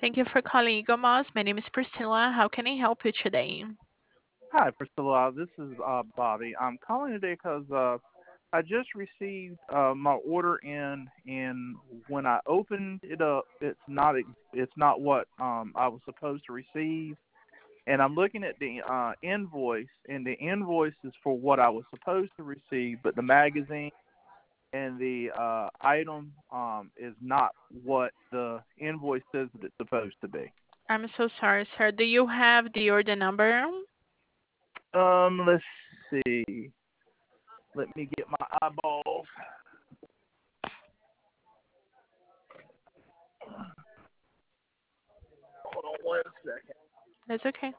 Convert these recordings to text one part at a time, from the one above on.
Thank you for calling Eagle Moss. My name is Priscilla. How can I help you today? Hi, Priscilla. This is Bobby. I'm calling today because I just received my order in, and when I opened it up, it's not what I was supposed to receive. And I'm looking at the invoice, and the invoice is for what I was supposed to receive, but the magazine and the item is not what the invoice says that it's supposed to be. I'm so sorry, sir. Do you have the order number? Let's see. Let me get my eyeballs. Hold on one second. That's okay.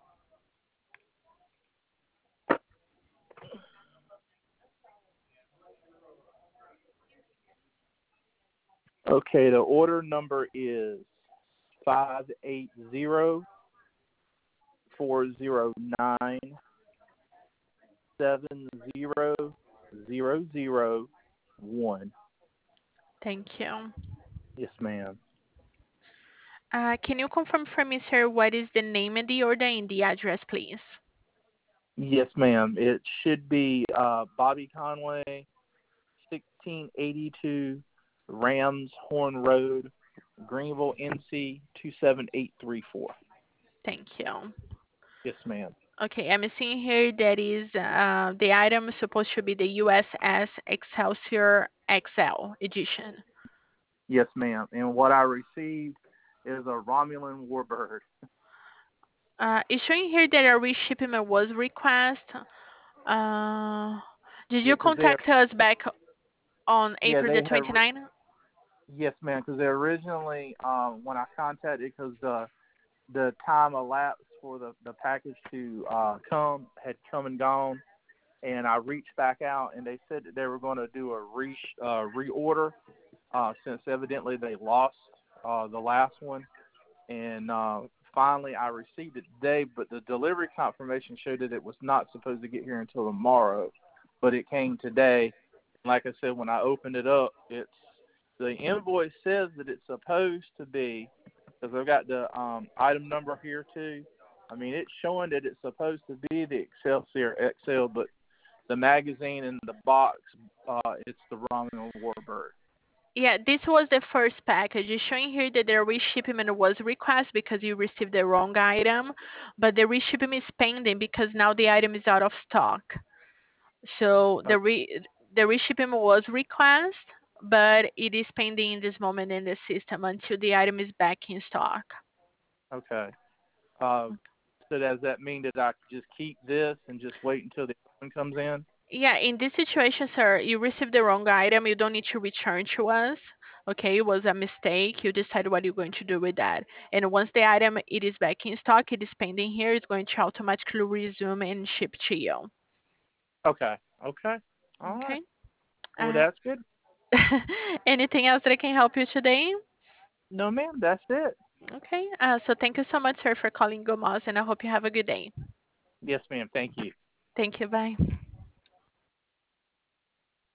Okay, the order number is 580-409-700001. Thank you. Yes, ma'am. Can you confirm for me, sir, what is the name of the order and the address, please? Yes, ma'am. It should be Bobby Conway, 1682 Rams Horn Road, Greenville, NC 27834. Thank you. Yes, ma'am. Okay, I'm seeing here that is the item is supposed to be the USS Excelsior XL edition. Yes, ma'am. And what I received is a Romulan warbird. It's showing here that a reshipment was request. Uh, did Yeah, you because they contact us back on yeah April the they have 29th? yes, ma'am. Because they originally when I contacted because the time elapsed for the package to come had come and gone, and I reached back out and they said that they were going to do a reorder since evidently they lost the last one. And finally I received it today, but the delivery confirmation showed that it was not supposed to get here until tomorrow, but it came today. Like I said, when I opened it up, it's the invoice says that it's supposed to be, because I've got the item number here too. I mean, it's showing that it's supposed to be the Excelsior XL, but the magazine and the box, it's the Romulan Warbird. Yeah, this was the first package. It's showing here that the reshipment was request because you received the wrong item, but the reshipment is pending because now the item is out of stock. So the reshipment was request, but it is pending in this moment in the system until the item is back in stock. Okay. Uh, so does that mean that I could just keep this and just wait until the other one comes in? Yeah, in this situation, sir, you received the wrong item. You don't need to return to us. Okay, it was a mistake. You decide what you're going to do with that. And once the item it is back in stock, it is pending here. It's going to automatically resume and ship to you. Okay. Okay. All right. Okay. Well, Uh, that's good. anything else that I can help you today? No, ma'am. That's it. Okay. So thank you so much, sir, for calling Gomos, and I hope you have a good day. Yes, ma'am. Thank you. Thank you. Bye.